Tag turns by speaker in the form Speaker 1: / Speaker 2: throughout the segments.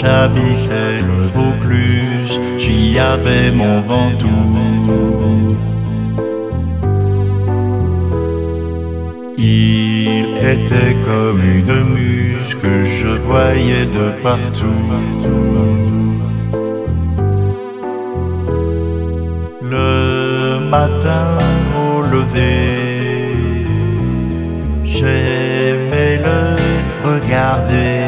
Speaker 1: j'habitais le Vaucluse, j'y avais mon Ventoux. Il était comme une muse que je voyais de partout. Le matin au lever, j'aimais le regarder.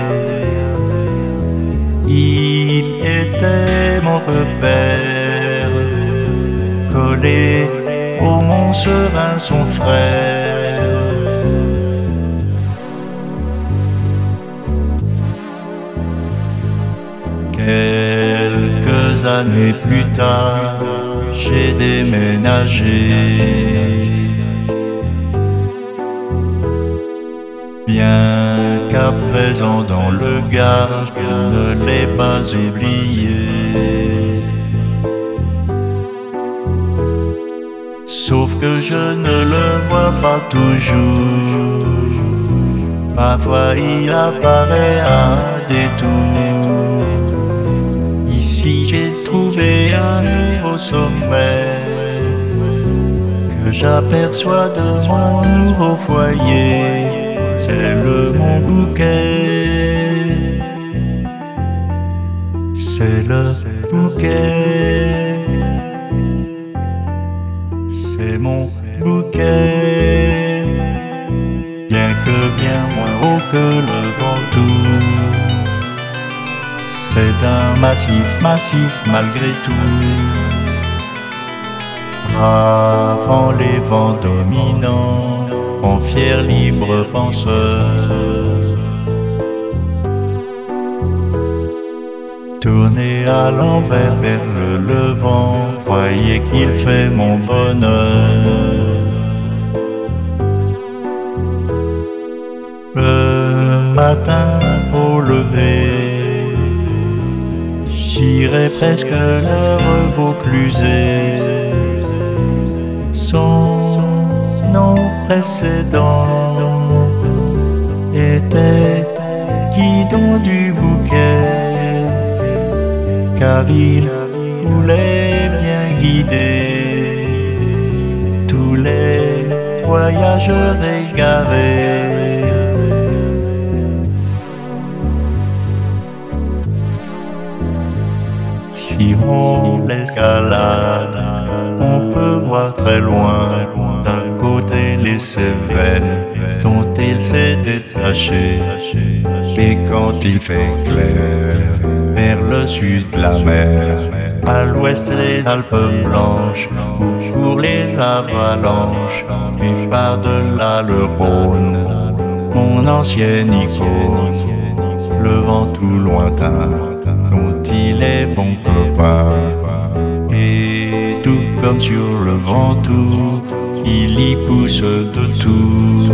Speaker 1: Il était mon repère, collé au Mont Serein son frère. Quelques années plus tard, j'ai déménagé. Bien qu'à présent dans le Gard, je ne l'ai pas oublié. Sauf que je ne le vois pas toujours. Parfois il apparaît à un détour. Ici j'ai trouvé un nouveau sommet que j'aperçois de mon nouveau foyer. C'est mon bouquet, c'est le bouquet, c'est mon bouquet. Bien que bien moins haut que le Ventoux, c'est un massif malgré tout. Bravant les vents dominants, en fier libre penseur, tourné à l'envers vers le levant, croyez qu'il fait mon bonheur. Le matin au lever, j'irai presque l'heure Vauclusée. Son nom précédent était guidon du bouquet, car il voulait bien guider tous les voyageurs égarés. Si on l'escalade, on peut voir très loin. D'un côté les Cévennes, dont il s'est détaché. Et quand il fait clair, vers le sud de la mer, à l'ouest les Alpes blanches, où courent les avalanches, et par-delà le Rhône, mon ancienne icône, le Ventoux lointain, dont il est bon copain. Et tout comme sur le Ventoux, il y pousse de tout.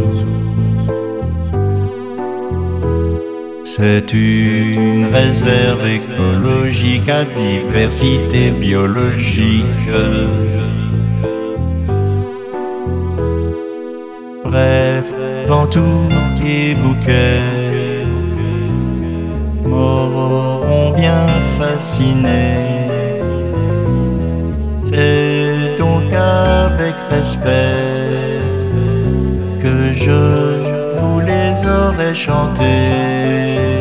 Speaker 1: C'est une réserve écologique à diversité biologique. Bref, Ventoux et bouquet m'auront bien fasciné. C'est donc avec respect que je vous les aurais chantés.